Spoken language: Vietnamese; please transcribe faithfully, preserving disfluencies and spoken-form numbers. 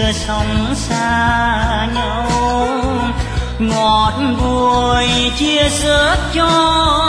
xưa sống xa nhau, ngọt bùi chia sớt cho